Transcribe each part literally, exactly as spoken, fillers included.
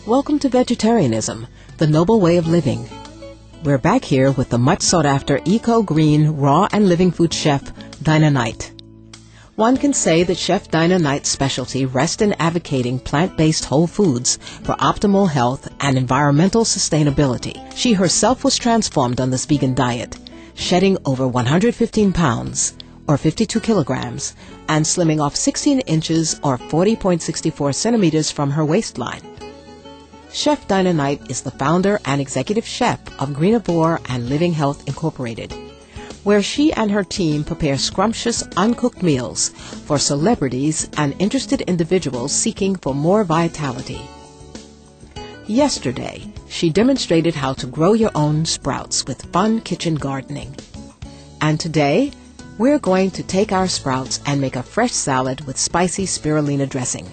Welcome to Vegetarianism, the noble way of living. We're back here with the much sought-after eco-green, raw and living food chef, Dinah Knight. One can say that Chef Dinah Knight's specialty rests in advocating plant-based whole foods for optimal health and environmental sustainability. She herself was transformed on this vegan diet, shedding over one hundred fifteen pounds, or fifty-two kilograms, and slimming off sixteen inches, or forty point six four centimeters from her waistline. Chef Dinah Knight is the founder and executive chef of Greenivore and Living Health Incorporated, where she and her team prepare scrumptious, uncooked meals for celebrities and interested individuals seeking for more vitality. Yesterday, she demonstrated how to grow your own sprouts with fun kitchen gardening. And today, we're going to take our sprouts and make a fresh salad with spicy spirulina dressing.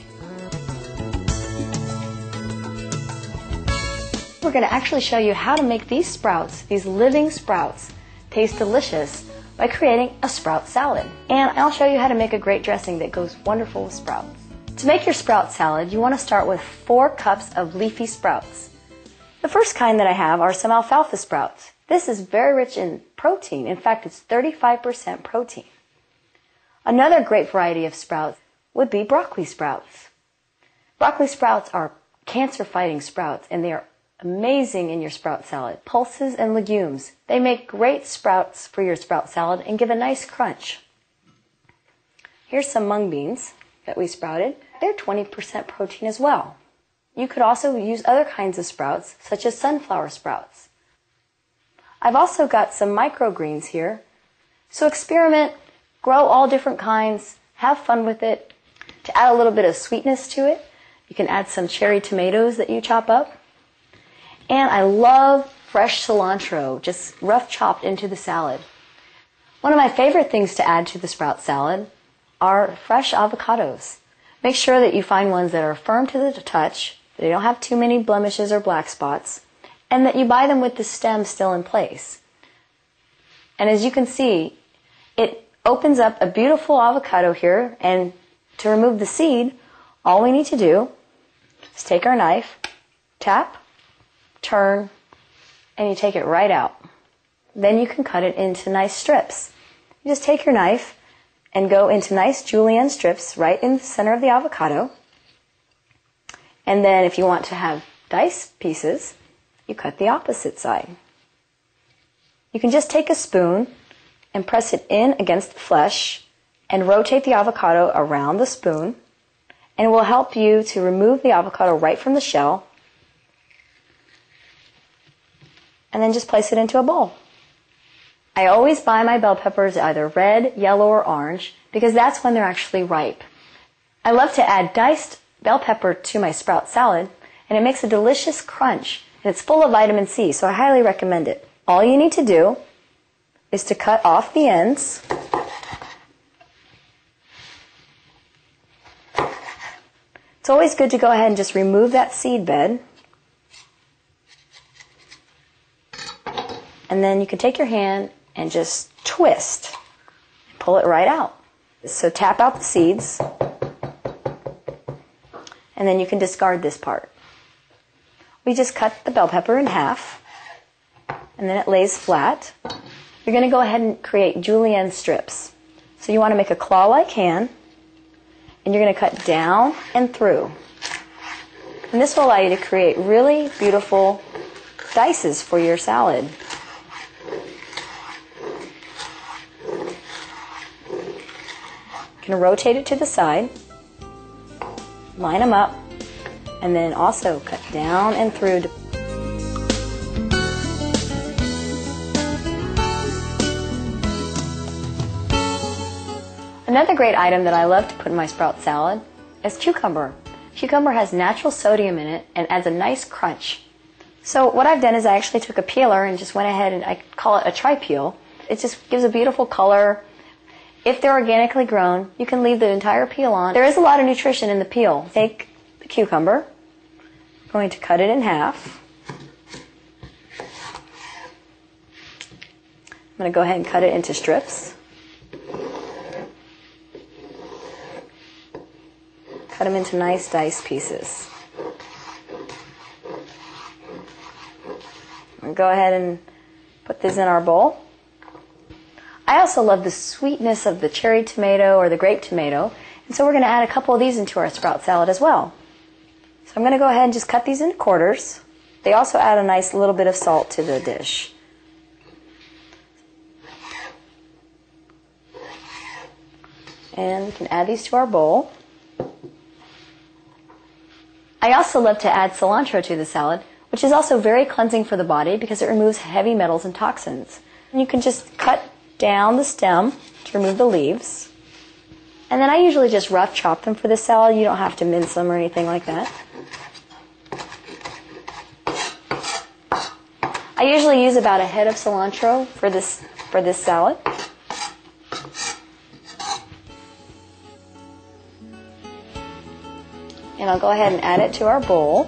We're going to actually show you how to make these sprouts, these living sprouts, taste delicious by creating a sprout salad. And I'll show you how to make a great dressing that goes wonderful with sprouts. To make your sprout salad, you want to start with four cups of leafy sprouts. The first kind that I have are some alfalfa sprouts. This is very rich in protein. In fact, it's thirty-five percent protein. Another great variety of sprouts would be broccoli sprouts. Broccoli sprouts are cancer-fighting sprouts, and they are amazing in your sprout salad. Pulses and legumes. They make great sprouts for your sprout salad and give a nice crunch. Here's some mung beans that we sprouted. They're twenty percent protein as well. You could also use other kinds of sprouts, such as sunflower sprouts. I've also got some microgreens here. So experiment, grow all different kinds, have fun with it. To add a little bit of sweetness to it, you can add some cherry tomatoes that you chop up. And I love fresh cilantro, just rough chopped into the salad. One of my favorite things to add to the sprout salad are fresh avocados. Make sure that you find ones that are firm to the touch, they don't have too many blemishes or black spots, and that you buy them with the stem still in place. And as you can see, it opens up a beautiful avocado here, and to remove the seed, all we need to do is take our knife, tap, turn, and you take it right out. Then you can cut it into nice strips. You just take your knife and go into nice julienne strips right in the center of the avocado. And then if you want to have diced pieces, you cut the opposite side. You can just take a spoon and press it in against the flesh and rotate the avocado around the spoon, and it will help you to remove the avocado right from the shell, and then just place it into a bowl. I always buy my bell peppers either red, yellow, or orange because that's when they're actually ripe. I love to add diced bell pepper to my sprout salad, and it makes a delicious crunch, and it's full of vitamin C, so I highly recommend it. All you need to do is to cut off the ends. It's always good to go ahead and just remove that seed bed. And then you can take your hand and just twist and pull it right out. So tap out the seeds, and then you can discard this part. We just cut the bell pepper in half, and then it lays flat. You're going to go ahead and create julienne strips. So you want to make a claw-like hand, and you're going to cut down and through. And this will allow you to create really beautiful dices for your salad. You can rotate it to the side, line them up, and then also cut down and through. Another great item that I love to put in my sprout salad is cucumber. Cucumber has natural sodium in it and adds a nice crunch. So what I've done is I actually took a peeler and just went ahead and I call it a tri-peel. It just gives a beautiful color. If they're organically grown, you can leave the entire peel on. There is a lot of nutrition in the peel. Take the cucumber, I'm going to cut it in half. I'm going to go ahead and cut it into strips. Cut them into nice dice pieces. We'll go ahead and put this in our bowl. I also love the sweetness of the cherry tomato or the grape tomato, and so we're going to add a couple of these into our sprout salad as well. So I'm going to go ahead and just cut these into quarters. They also add a nice little bit of salt to the dish. And we can add these to our bowl. I also love to add cilantro to the salad, which is also very cleansing for the body because it removes heavy metals and toxins. And you can just cut down the stem to remove the leaves. And then I usually just rough chop them for this salad. You don't have to mince them or anything like that. I usually use about a head of cilantro for this, for this salad. And I'll go ahead and add it to our bowl.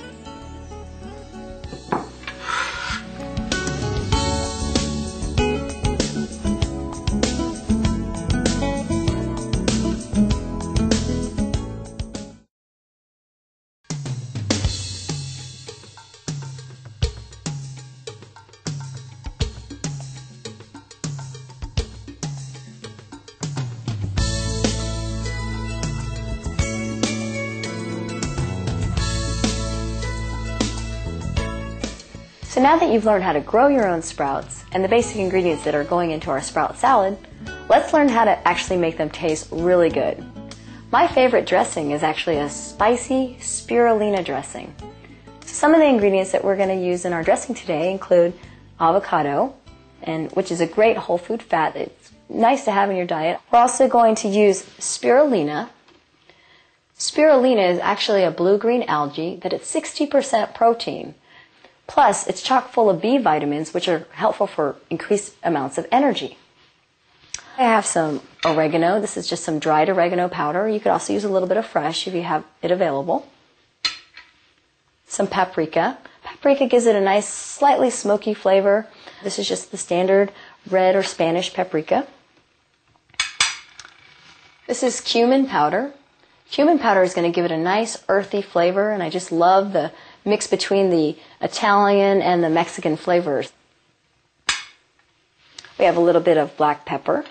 So now that you've learned how to grow your own sprouts and the basic ingredients that are going into our sprout salad, let's learn how to actually make them taste really good. My favorite dressing is actually a spicy spirulina dressing. So some of the ingredients that we're going to use in our dressing today include avocado, and which is a great whole food fat. It's nice to have in your diet. We're also going to use spirulina. Spirulina is actually a blue-green algae that it's sixty percent protein. Plus, it's chock full of B vitamins, which are helpful for increased amounts of energy. I have some oregano. This is just some dried oregano powder. You could also use a little bit of fresh if you have it available. Some paprika. Paprika gives it a nice, slightly smoky flavor. This is just the standard red or Spanish paprika. This is cumin powder. Cumin powder is going to give it a nice earthy flavor, and I just love the mix between the Italian and the Mexican flavors. We have a little bit of black pepper.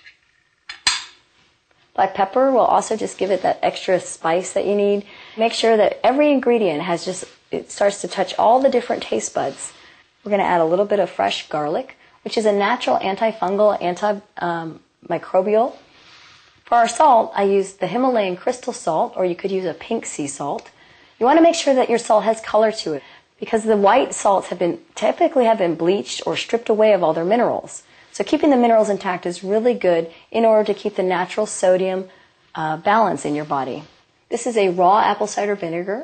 Black pepper will also just give it that extra spice that you need. Make sure that every ingredient has just, it starts to touch all the different taste buds. We're going to add a little bit of fresh garlic, which is a natural antifungal, antimicrobial. For our salt, I use the Himalayan crystal salt, or you could use a pink sea salt. You want to make sure that your salt has color to it, because the white salts have been typically have been bleached or stripped away of all their minerals. So keeping the minerals intact is really good in order to keep the natural sodium uh, balance in your body. This is a raw apple cider vinegar.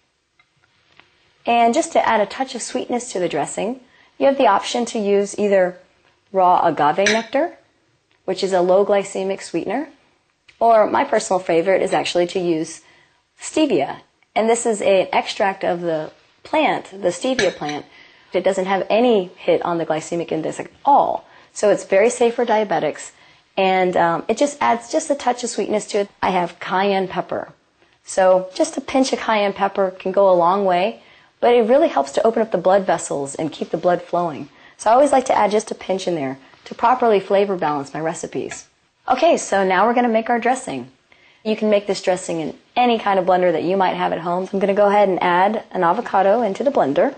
And just to add a touch of sweetness to the dressing, you have the option to use either raw agave nectar, which is a low glycemic sweetener, or my personal favorite is actually to use stevia. And this is an extract of the plant, the stevia plant. It doesn't have any hit on the glycemic index at all. So it's very safe for diabetics. And um, it just adds just a touch of sweetness to it. I have cayenne pepper. So just a pinch of cayenne pepper can go a long way. But it really helps to open up the blood vessels and keep the blood flowing. So I always like to add just a pinch in there to properly flavor balance my recipes. Okay, so now we're going to make our dressing. You can make this dressing in any kind of blender that you might have at home. So I'm going to go ahead and add an avocado into the blender.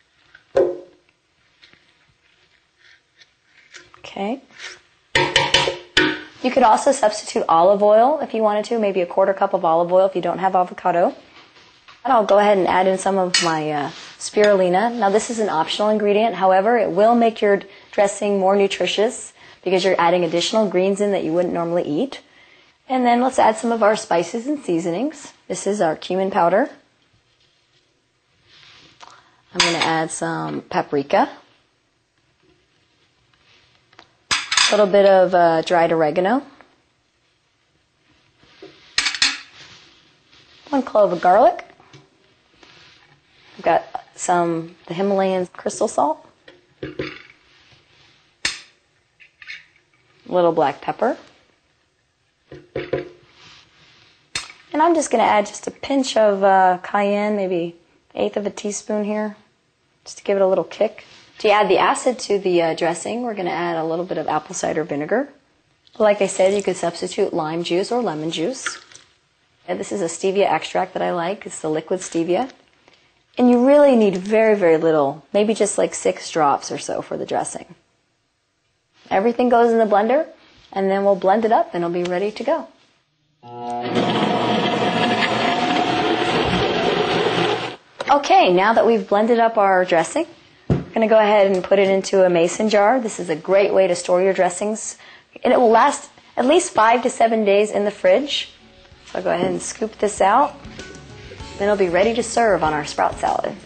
Okay. You could also substitute olive oil if you wanted to, maybe a quarter cup of olive oil if you don't have avocado. And I'll go ahead and add in some of my uh, spirulina. Now this is an optional ingredient, however, it will make your dressing more nutritious because you're adding additional greens in that you wouldn't normally eat. And then let's add some of our spices and seasonings. This is our cumin powder. I'm going to add some paprika. A little bit of uh, dried oregano. One clove of garlic. I've got some the Himalayan crystal salt. A little black pepper. And I'm just going to add just a pinch of uh, cayenne, maybe an eighth of a teaspoon here. just to give it a little kick. To add the acid to the uh, dressing, we're going to add a little bit of apple cider vinegar. Like I said, you could substitute lime juice or lemon juice. And this is a stevia extract that I like. It's the liquid stevia. And you really need very, very little, maybe just like six drops or so for the dressing. Everything goes in the blender, and then we'll blend it up and it'll be ready to go. Okay, now that we've blended up our dressing, we're going to go ahead and put it into a mason jar. This is a great way to store your dressings, and it will last at least five to seven days in the fridge. So I'll go ahead and scoop this out. Then it'll be ready to serve on our sprout salad.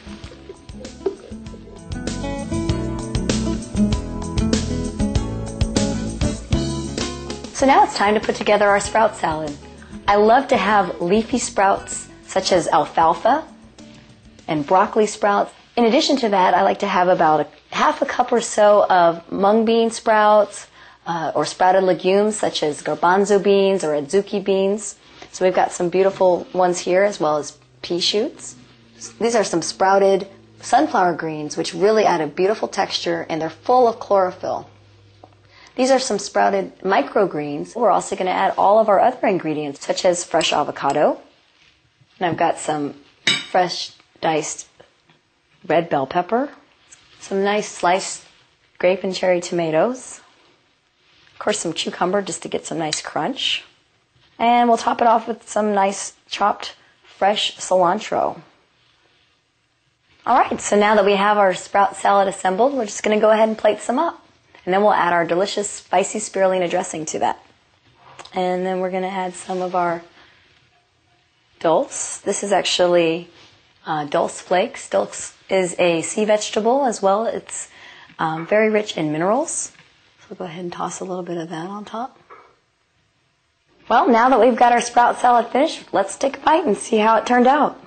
So now it's time to put together our sprout salad. I love to have leafy sprouts such as alfalfa and broccoli sprouts. In addition to that, I like to have about a half a cup or so of mung bean sprouts uh, or sprouted legumes such as garbanzo beans or adzuki beans. So we've got some beautiful ones here as well as pea shoots. These are some sprouted sunflower greens which really add a beautiful texture, and they're full of chlorophyll. These are some sprouted microgreens. We're also going to add all of our other ingredients such as fresh avocado. And I've got some fresh diced red bell pepper, some nice sliced grape and cherry tomatoes, of course some cucumber just to get some nice crunch, and we'll top it off with some nice chopped fresh cilantro. Alright, so now that we have our sprout salad assembled, we're just going to go ahead and plate some up, and then we'll add our delicious spicy spirulina dressing to that. And then we're going to add some of our dulse. This is actually Uh, dulse flakes. Dulse is a sea vegetable as well. It's um, very rich in minerals. So we'll go ahead and toss a little bit of that on top. Well, now that we've got our sprout salad finished, let's take a bite and see how it turned out.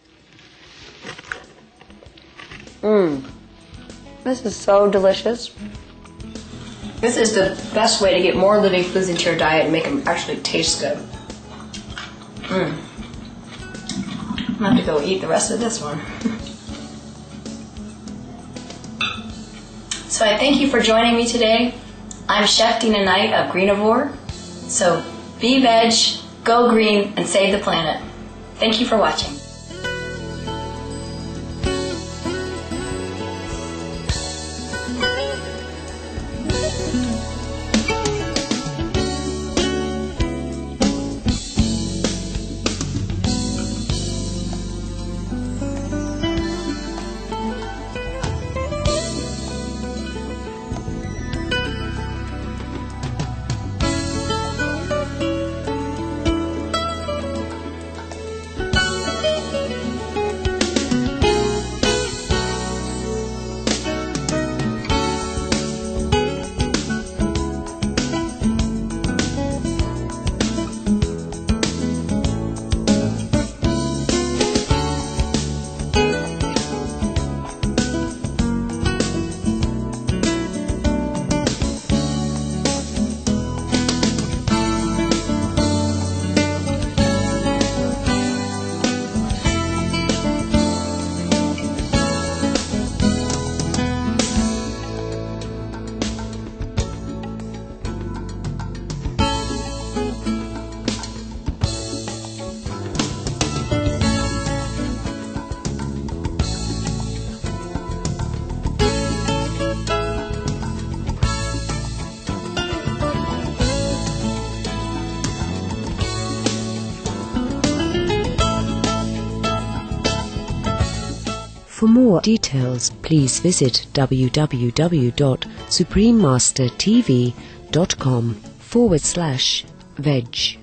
Mmm. This is so delicious. This is the best way to get more living foods into your diet and make them actually taste good. Mmm. I'm going to have to go eat the rest of this one. So I thank you for joining me today. I'm Chef Dina Knight of Greenivore. So be veg, go green, and save the planet. Thank you for watching. For more details, please visit w w w dot supreme master t v dot com forward slash veg.